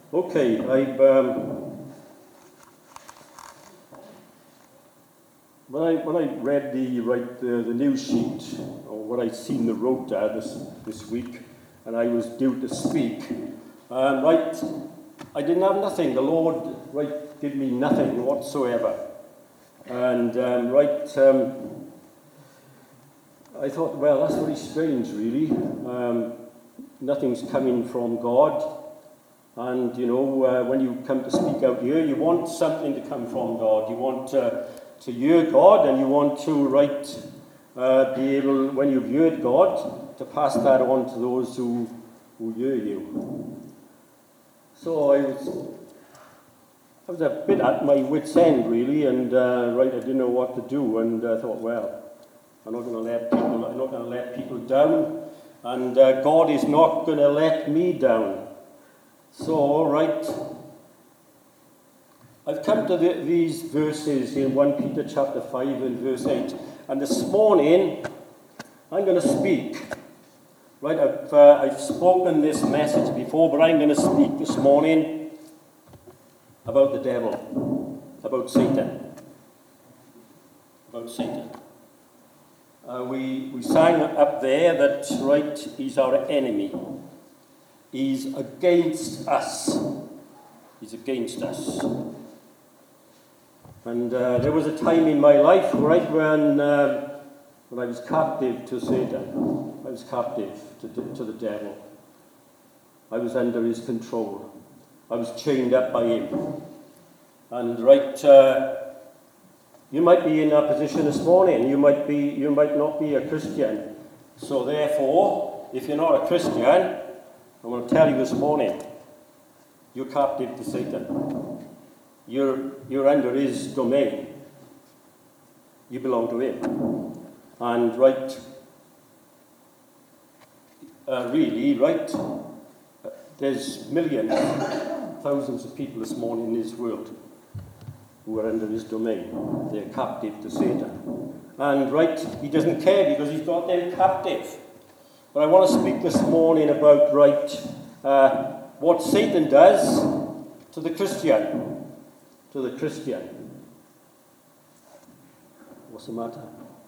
Okay, when I read the news sheet, or what I'd seen the rota this week, and I was due to speak, I didn't have nothing. The Lord gave me nothing whatsoever, and I thought, well, that's very strange, really. Nothing's coming from God. And, when you come to speak out here, you want something to come from God. You want to hear God, and you want to be able, when you've heard God, to pass that on to those who hear you. So I was a bit at my wit's end, really, and I didn't know what to do, and I thought, well, I'm not going to let people down, and God is not going to let me down. So, I've come to these verses in 1 Peter chapter 5 and verse 8. And this morning, I'm going to speak. I've spoken this message before, but I'm going to speak this morning about the devil, about Satan. About Satan. We sang up there that, he's our enemy. He's against us. He's against us. And there was a time in my life, when I was captive to Satan. I was captive to the devil. I was under his control. I was chained up by him. And you might be in that position this morning. You might not be a Christian. So therefore, if you're not a Christian, I want to tell you this morning, you're captive to Satan. You're under his domain. You belong to him. And there's millions, thousands of people this morning in this world who are under his domain. They're captive to Satan. And he doesn't care because he's got them captive. But I want to speak this morning about, what Satan does to the Christian. To the Christian. What's the matter?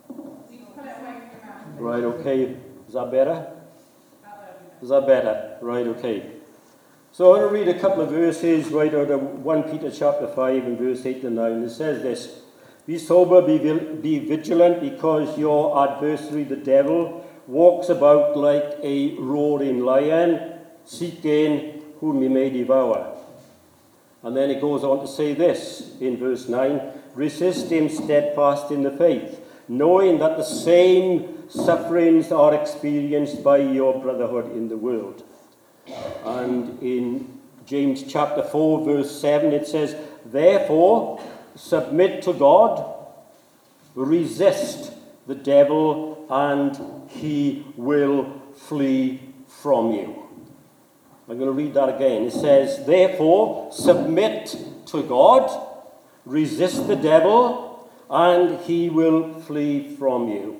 Right, okay. Is that better? Is that better? Right, okay. So I'm going to read a couple of verses out of 1 Peter chapter 5 and verse 8 and 9. It says this: Be sober, be vigilant, because your adversary, the devil, walks about like a roaring lion, seeking whom he may devour. And then it goes on to say this in verse 9: Resist him steadfast in the faith, knowing that the same sufferings are experienced by your brotherhood in the world. And in James chapter 4 verse 7 it says, Therefore submit to God, resist the devil, and he will flee from you. I'm going to read that again. It says, Therefore submit to God, resist the devil, and he will flee from you.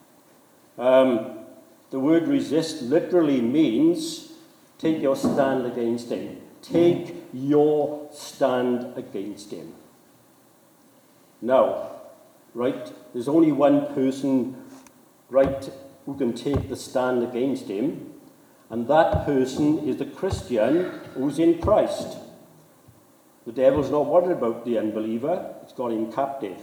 The word resist literally means take your stand against him. Take your stand against him. Now, there's only one person, who can take the stand against him, and that person is the Christian who's in Christ. The devil's not worried about the unbeliever. It's got him captive.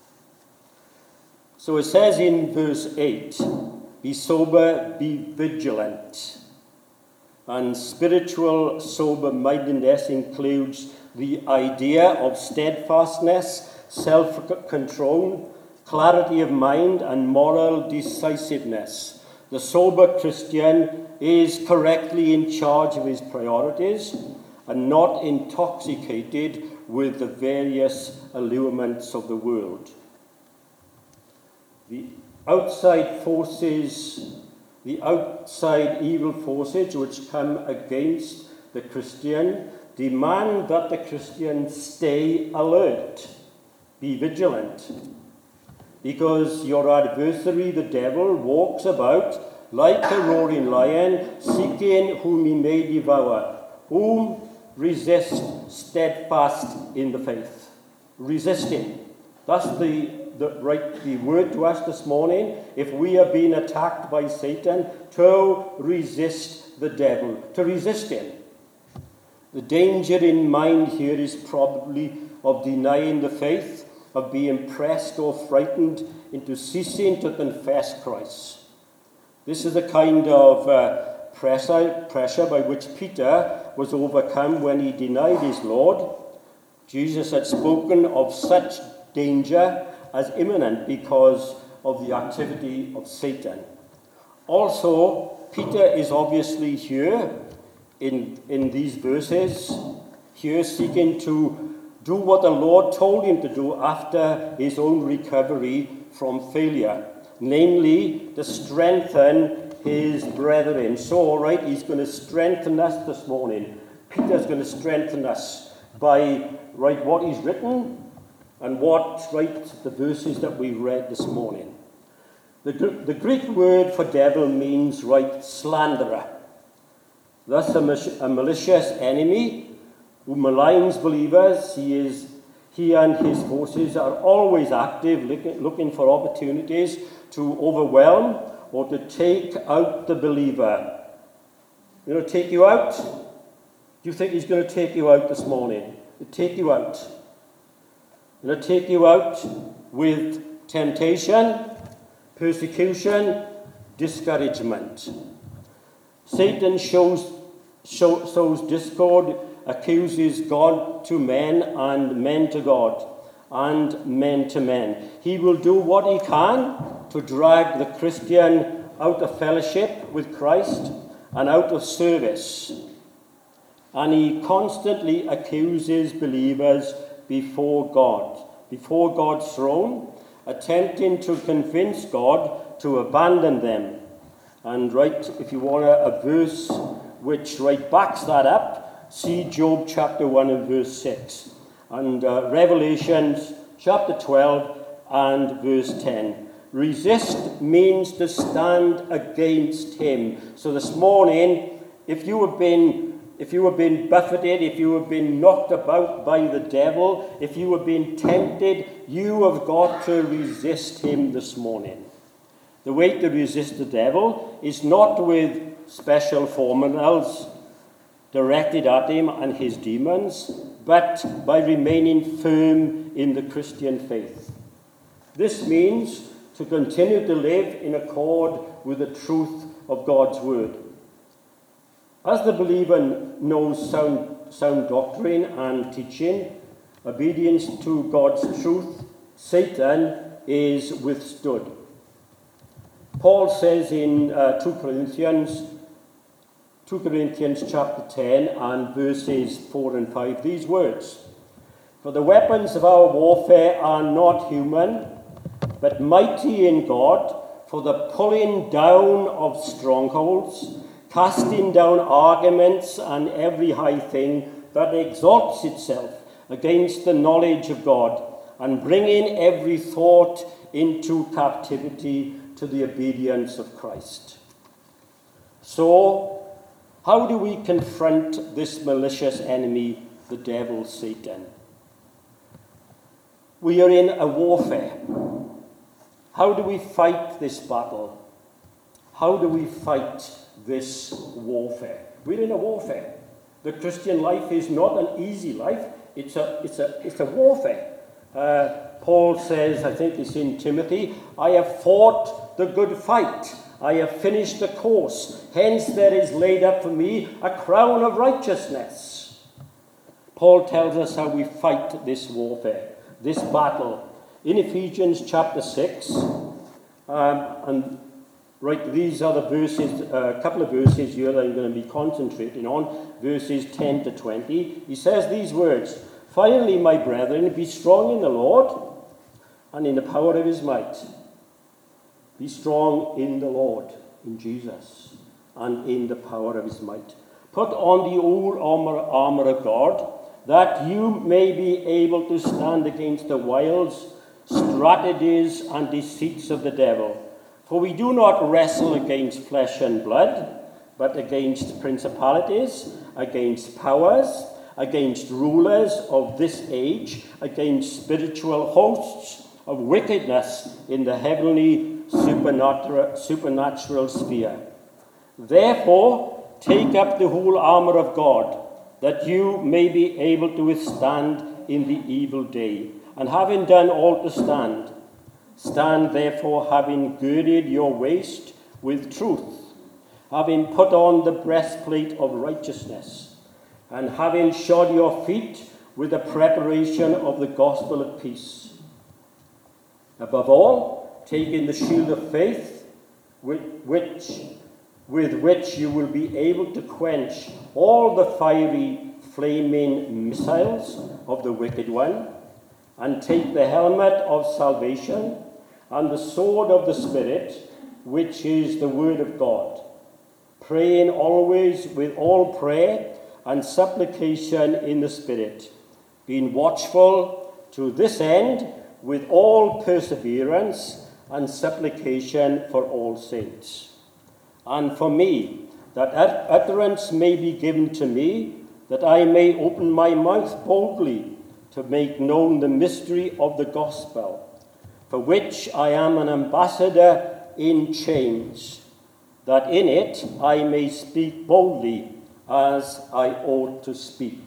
So it says in verse 8, Be sober, be vigilant. And spiritual sober-mindedness includes the idea of steadfastness, self-control, clarity of mind, and moral decisiveness. The sober Christian is correctly in charge of his priorities and not intoxicated with the various allurements of the world. The outside evil forces which come against the Christian demand that the Christian stay alert, be vigilant, because your adversary, the devil, walks about like a roaring lion, seeking whom he may devour. Whom resist steadfast in the faith. Resisting. That's the word to us this morning. If we are being attacked by Satan, to resist the devil, to resist him. The danger in mind here is probably of denying the faith, of being pressed or frightened into ceasing to confess Christ. This is the kind of pressure by which Peter was overcome when he denied his Lord. Jesus had spoken of such danger as imminent because of the activity of Satan. Also, Peter is obviously here in these verses, here seeking to do what the Lord told him to do after his own recovery from failure, namely to strengthen his brethren. So, right, he's going to strengthen us this morning. Peter's going to strengthen us by, right, what he's written and what, right, the verses that we read this morning. The Greek word for devil means, right, slanderer. Thus a malicious enemy who maligns believers. He and his forces are always active, looking for opportunities to overwhelm or to take out the believer. You know, take you out? Do you think he's going to take you out this morning? He'll take you out. He'll take you out with temptation, persecution, discouragement. Satan sows discord, accuses God to men and men to God and men to men. He will do what he can to drag the Christian out of fellowship with Christ and out of service. And he constantly accuses believers before God's throne, attempting to convince God to abandon them. And right, if you want a verse which right backs that up, see Job chapter 1 and verse 6, and Revelations chapter 12 and verse 10. Resist means to stand against him. So this morning, if you have been buffeted, if you have been knocked about by the devil, if you have been tempted, you have got to resist him this morning. The way to resist the devil is not with special formulas directed at him and his demons, but by remaining firm in the Christian faith. This means to continue to live in accord with the truth of God's word. As the believer knows sound doctrine and teaching, obedience to God's truth, Satan is withstood. Paul says in 2 Corinthians chapter 10 and verses 4 and 5 these words: "For the weapons of our warfare are not human, but mighty in God for the pulling down of strongholds, casting down arguments and every high thing that exalts itself against the knowledge of God, and bringing every thought into captivity to the obedience of Christ." So, how do we confront this malicious enemy, the devil, Satan? We are in a warfare. How do we fight this battle? How do we fight this warfare? We're in a warfare. The Christian life is not an easy life. It's a warfare. Paul says, I think it's in Timothy, "I have fought the good fight. I have finished the course. Hence there is laid up for me a crown of righteousness." Paul tells us how we fight this warfare, this battle. In Ephesians chapter 6, and right, these are the verses, a couple of verses here that I'm going to be concentrating on, verses 10 to 20. He says these words: "Finally, my brethren, be strong in the Lord and in the power of his might." Be strong in the Lord, in Jesus, and in the power of his might. "Put on the whole armor of God, that you may be able to stand against the wiles, strategies, and deceits of the devil. For we do not wrestle against flesh and blood, but against principalities, against powers, against rulers of this age, against spiritual hosts of wickedness in the heavenly supernatural sphere. Therefore, take up the whole armor of God, that you may be able to withstand in the evil day. And having done all to stand, stand therefore, having girded your waist with truth, having put on the breastplate of righteousness, and having shod your feet with the preparation of the gospel of peace. Above all, taking the shield of faith, with which you will be able to quench all the fiery, flaming missiles of the wicked one, and take the helmet of salvation and the sword of the Spirit, which is the word of God, praying always with all prayer and supplication in the Spirit, being watchful to this end with all perseverance and supplication for all saints. And for me, that utterance may be given to me, that I may open my mouth boldly to make known the mystery of the gospel, for which I am an ambassador in chains, that in it I may speak boldly as I ought to speak.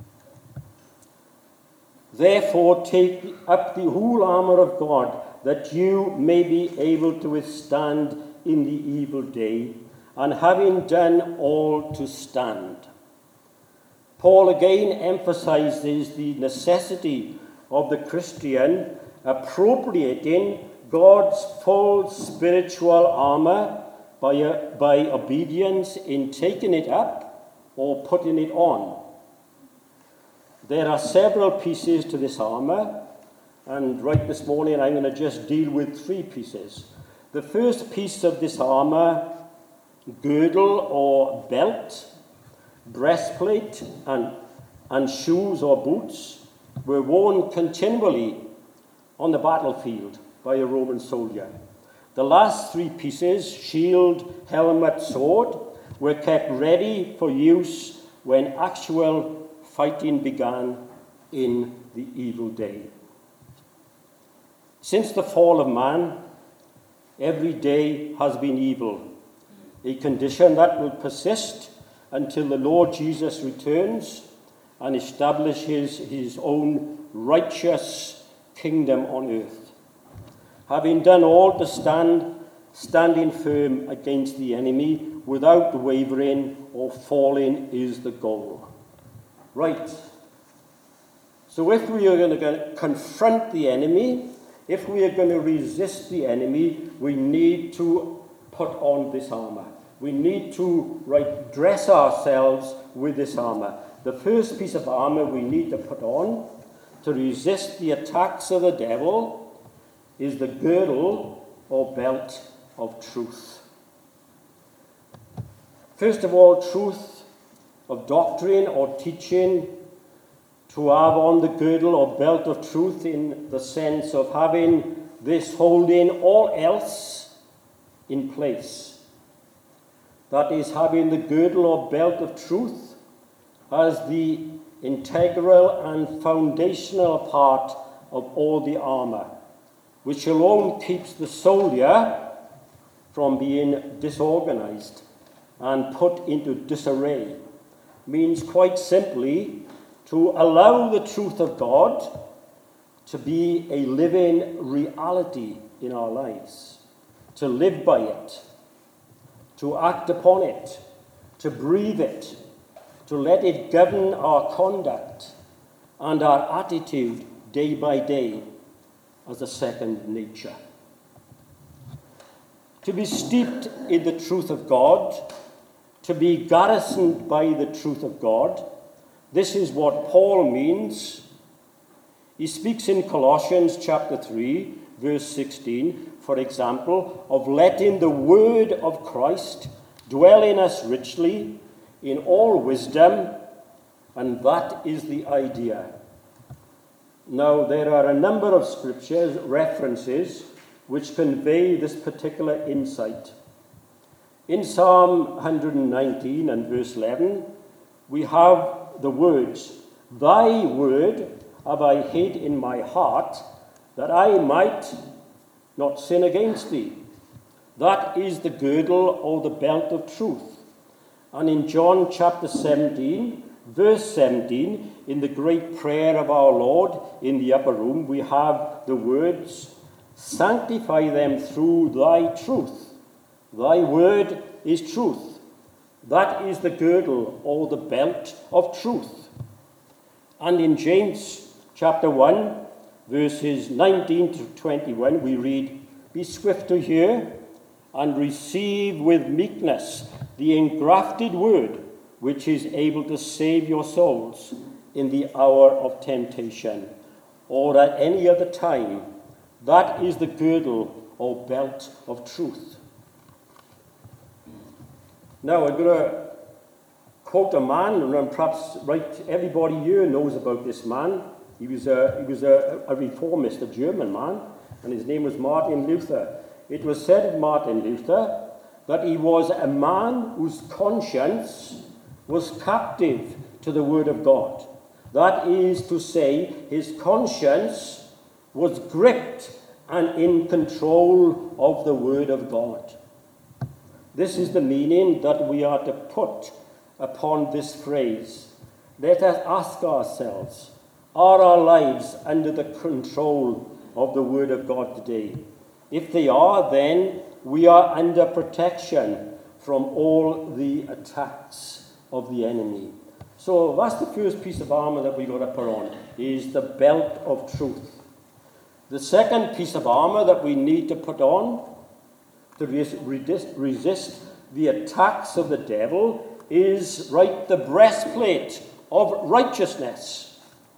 Therefore, take up the whole armor of God, that you may be able to withstand in the evil day, and having done all to stand. Paul again emphasizes the necessity of the Christian appropriating God's full spiritual armor by obedience in taking it up or putting it on. There are several pieces to this armor, and right this morning I'm going to just deal with 3 pieces. The first piece of this armor, girdle or belt, breastplate, and shoes or boots, were worn continually on the battlefield by a Roman soldier. The last 3 pieces, shield, helmet, sword, were kept ready for use when actual fighting began in the evil day. Since the fall of man, every day has been evil, a condition that will persist until the Lord Jesus returns and establishes his own righteous kingdom on earth. Having done all to stand, standing firm against the enemy without wavering or falling is the goal. Right. So if we are going to confront the enemy, if we are going to resist the enemy, we need to put on this armor. We need to dress ourselves with this armor. The first piece of armor we need to put on to resist the attacks of the devil is the girdle or belt of truth. First of all, truth of doctrine or teaching, to have on the girdle or belt of truth in the sense of having this holding all else in place. That is, having the girdle or belt of truth as the integral and foundational part of all the armor, which alone keeps the soldier from being disorganized and put into disarray. Means quite simply to allow the truth of God to be a living reality in our lives, to live by it, to act upon it, to breathe it, to let it govern our conduct and our attitude day by day as a second nature. To be steeped in the truth of God, to be garrisoned by the truth of God, this is what Paul means. He speaks in Colossians chapter 3, verse 16, for example, of letting the word of Christ dwell in us richly in all wisdom, and that is the idea. Now, there are a number of scriptures, references, which convey this particular insight. In Psalm 119 and verse 11, we have the words, "Thy word have I hid in my heart, that I might not sin against thee." That is the girdle or the belt of truth. And in John chapter 17, verse 17, in the great prayer of our Lord in the upper room, we have the words, "Sanctify them through thy truth. Thy word is truth." That is the girdle or the belt of truth. And in James chapter 1, verses 19 to 21, we read, "Be swift to hear and receive with meekness the engrafted word, which is able to save your souls in the hour of temptation, or at any other time." That is the girdle or belt of truth. Now, I'm going to quote a man, and perhaps everybody here knows about this man. He was a reformist, a German man, and his name was Martin Luther. It was said of Martin Luther that he was a man whose conscience was captive to the Word of God. That is to say, his conscience was gripped and in control of the Word of God. This is the meaning that we are to put upon this phrase. Let us ask ourselves, are our lives under the control of the Word of God today? If they are, then we are under protection from all the attacks of the enemy. So that's the first piece of armor that we've got to put on, is the belt of truth. The second piece of armor that we need to put on to resist the attacks of the devil is, the breastplate of righteousness.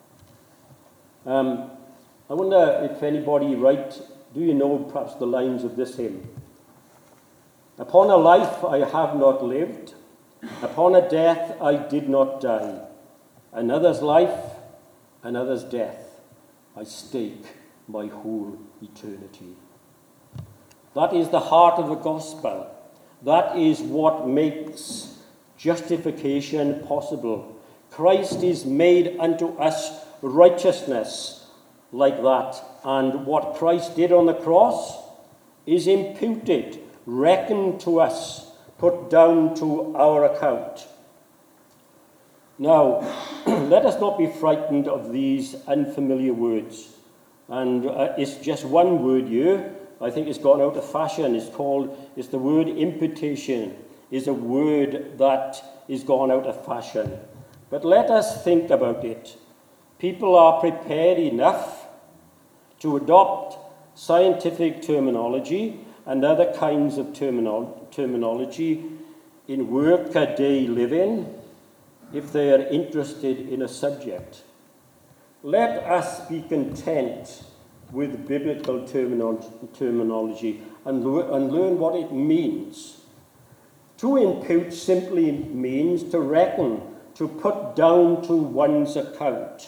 I wonder if anybody, do you know perhaps the lines of this hymn? "Upon a life I have not lived, upon a death I did not die. Another's life, another's death, I stake my whole eternity." That is the heart of the gospel. That is what makes justification possible. Christ is made unto us righteousness like that. And what Christ did on the cross is imputed, reckoned to us, put down to our account. Now, let us not be frightened of these unfamiliar words. And it's just one word here. I think it's gone out of fashion. It's the word imputation, is a word that is gone out of fashion. But let us think about it. People are prepared enough to adopt scientific terminology and other kinds of terminology in work-a-day living if they are interested in a subject. Let us be content with biblical terminology and learn what it means. To impute simply means to reckon, to put down to one's account.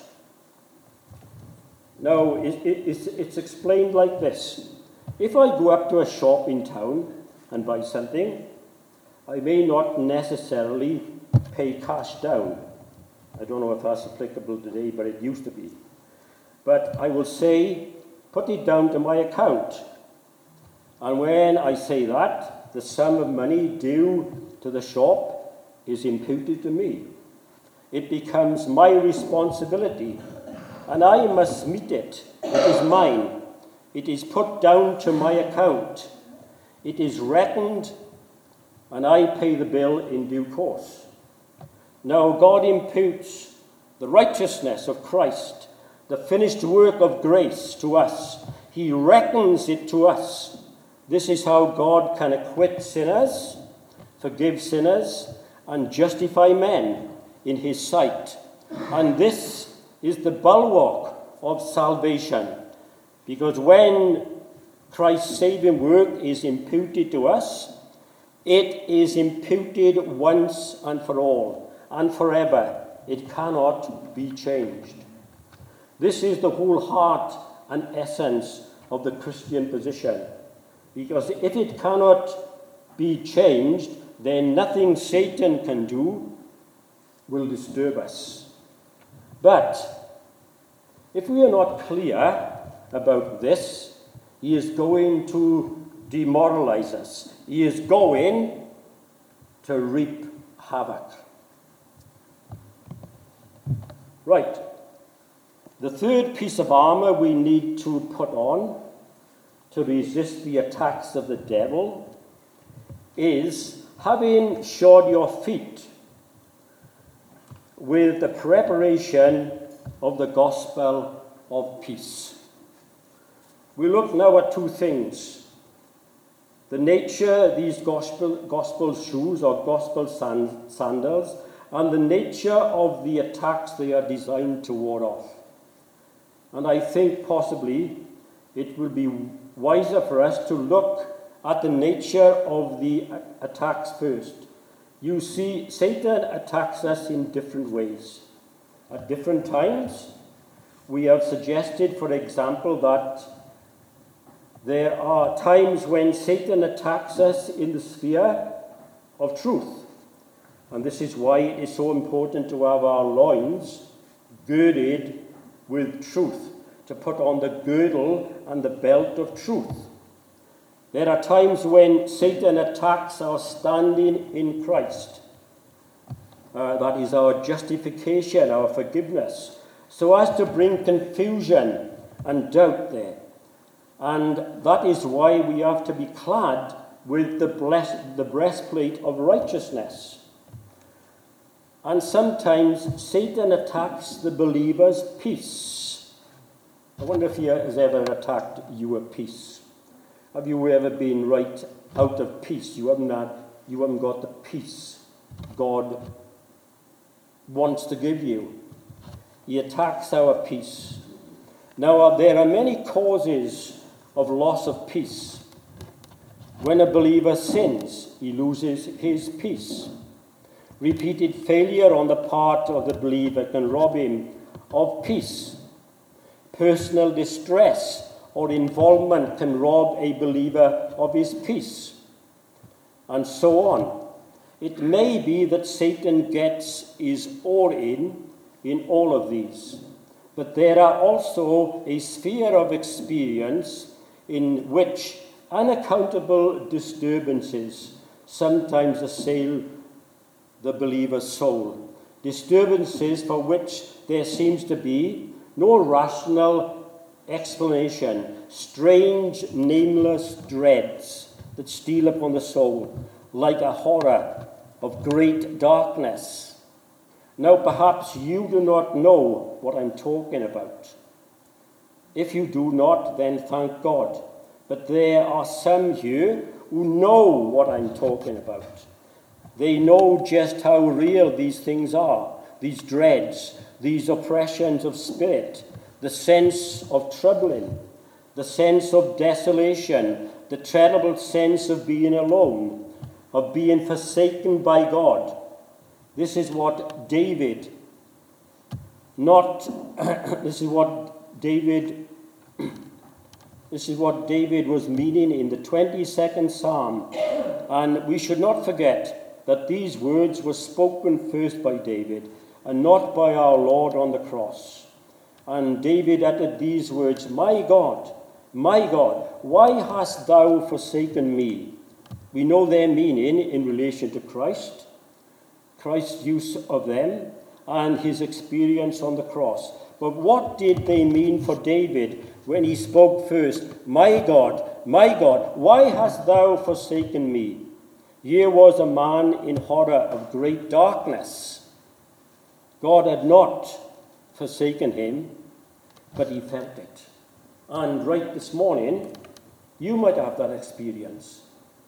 Now, it's explained like this. If I go up to a shop in town and buy something, I may not necessarily pay cash down. I don't know if that's applicable today, but it used to be. But I will say, put it down to my account. And when I say that, the sum of money due to the shop is imputed to me. It becomes my responsibility, and I must meet it. It is mine. It is put down to my account. It is reckoned, and I pay the bill in due course. Now, God imputes the righteousness of Christ, the finished work of grace to us. He reckons it to us. This is how God can acquit sinners, forgive sinners, and justify men in his sight. And this is the bulwark of salvation, because when Christ's saving work is imputed to us, it is imputed once and for all, and forever. It cannot be changed. This is the whole heart and essence of the Christian position, because if it cannot be changed, then nothing Satan can do will disturb us. But if we are not clear about this, he is going to demoralize us. He is going to reap havoc. Right. The third piece of armor we need to put on to resist the attacks of the devil is having shod your feet with the preparation of the gospel of peace. We look now at two things. The nature, these gospel shoes or gospel sandals, and the nature of the attacks they are designed to ward off. And I think possibly it will be wiser for us to look at the nature of the attacks first. You see, Satan attacks us in different ways. At different times, we have suggested, for example, that there are times when Satan attacks us in the sphere of truth. And this is why it is so important to have our loins girded with truth, to put on the girdle and the belt of truth. There are times when Satan attacks our standing in Christ. That is our justification, our forgiveness, so as to bring confusion and doubt there. And that is why we have to be clad with the breastplate of righteousness. And sometimes Satan attacks the believer's peace. I wonder if he has ever attacked your peace. Have you ever been right out of peace? You haven't got the peace God wants to give you. He attacks our peace. Now, there are many causes of loss of peace. When a believer sins, he loses his peace. Repeated failure on the part of the believer can rob him of peace. Personal distress or involvement can rob a believer of his peace, and so on. It may be that Satan gets his all in all of these, but there are also a sphere of experience in which unaccountable disturbances sometimes assail the believer's soul, disturbances for which there seems to be no rational explanation, strange, nameless dreads that steal upon the soul, like a horror of great darkness. Now, perhaps you do not know what I'm talking about. If you do not, then thank God. But there are some here who know what I'm talking about. They know just how real these things are, these dreads, these oppressions of spirit, the sense of troubling, the sense of desolation, the terrible sense of being alone, of being forsaken by God. This is what David was meaning in the 22nd Psalm. And we should not forget that these words were spoken first by David and not by our Lord on the cross. And David uttered these words, my God, why hast thou forsaken me? We know their meaning in relation to Christ, Christ's use of them, and his experience on the cross. But what did they mean for David when he spoke first, my God, why hast thou forsaken me? Here was a man in horror of great darkness. God had not forsaken him, but he felt it. And right this morning, you might have that experience.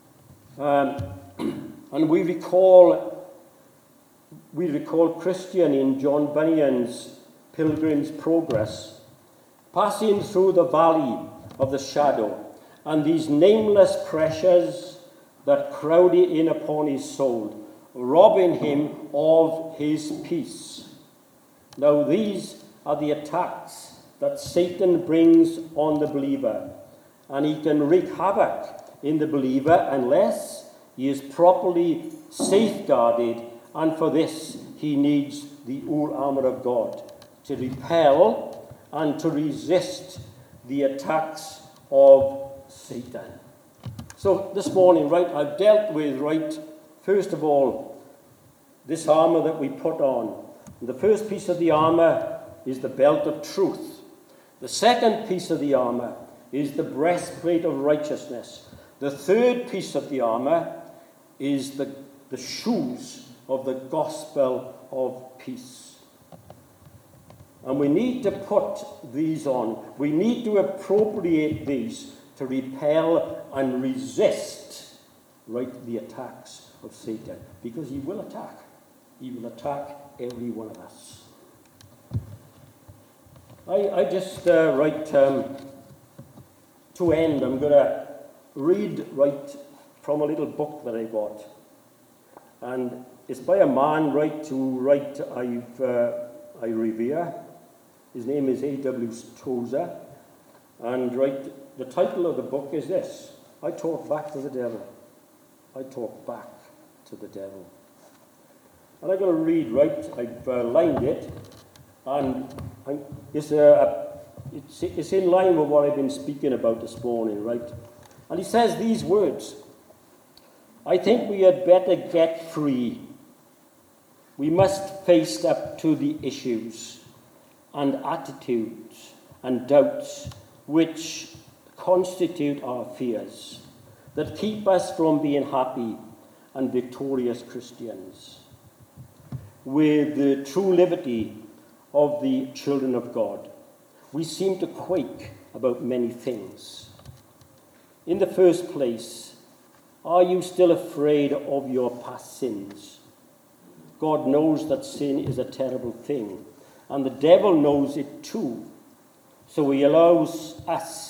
And we recall Christian in John Bunyan's Pilgrim's Progress, passing through the valley of the shadow, and these nameless pressures that crowded in upon his soul, robbing him of his peace. Now these are the attacks that Satan brings on the believer, and he can wreak havoc in the believer unless he is properly safeguarded, and for this he needs the whole armor of God to repel and to resist the attacks of Satan. So this morning, right, I've dealt with, right, first of all, this armour that we put on. And the first piece of the armour is the belt of truth. The second piece of the armour is the breastplate of righteousness. The third piece of the armour is the shoes of the gospel of peace. And we need to put these on. We need to appropriate these to repel and resist, right, the attacks of Satan. Because he will attack. He will attack every one of us. I just, to end, I'm going to read, right, from a little book that I bought. And it's by a man, right, who, right, I revere. His name is A.W. Tozer. And, right, the title of the book is this: I Talk Back to the Devil. I Talk Back to the Devil. And I'm going to read, right, I've lined it, and it's in line with what I've been speaking about this morning, right? And he says these words: I think we had better get free. We must face up to the issues and attitudes and doubts which constitute our fears, that keep us from being happy and victorious Christians, with the true liberty of the children of God. We seem to quake about many things. In the first place, are you still afraid of your past sins? God knows that sin is a terrible thing, and the devil knows it too. So he follows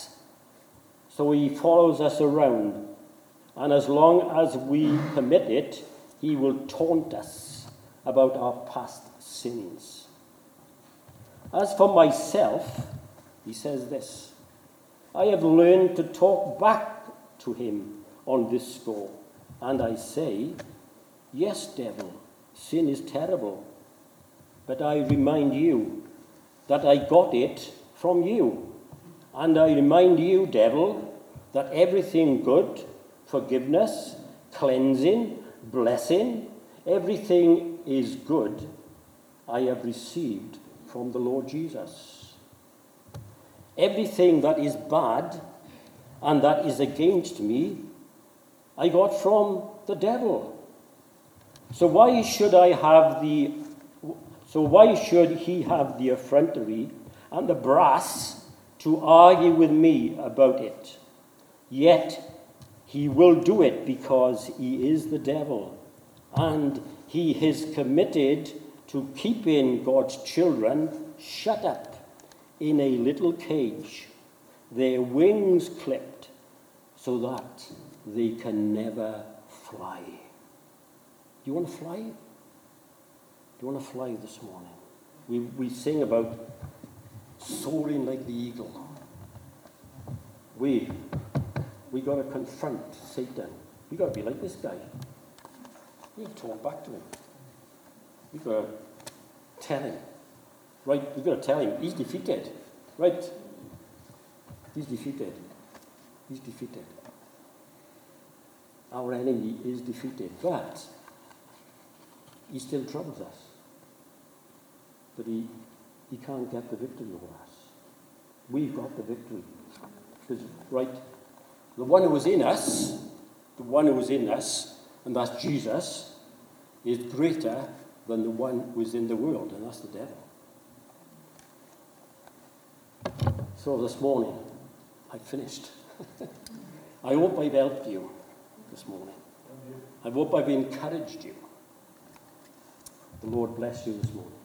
us around, and as long as we commit it, he will taunt us about our past sins. As for myself, he says this: I have learned to talk back to him on this score, and I say, yes, devil, sin is terrible, but I remind you that I got it from you, and I remind you, devil, that everything good, forgiveness, cleansing, blessing, everything is good, I have received from the Lord Jesus. Everything that is bad and that is against me, I got from the devil. So why should he have the effrontery and the brass to argue with me about it? Yet he will do it because he is the devil, and he is committed to keeping God's children shut up in a little cage, their wings clipped, so that they can never fly. Do you want to fly? Do you want to fly this morning? We sing about soaring like the eagle. We got to confront Satan. We got to be like this guy. We have to talk back to him. We got to tell him. Right? We got to tell him he's defeated. Right? He's defeated. He's defeated. Our enemy is defeated, but he still troubles us. But he can't get the victory over us. We've got the victory. Because, right, the one who was in us, and that's Jesus, is greater than the one who is in the world, and that's the devil. So this morning, I finished. I hope I've helped you this morning. I hope I've encouraged you. The Lord bless you this morning.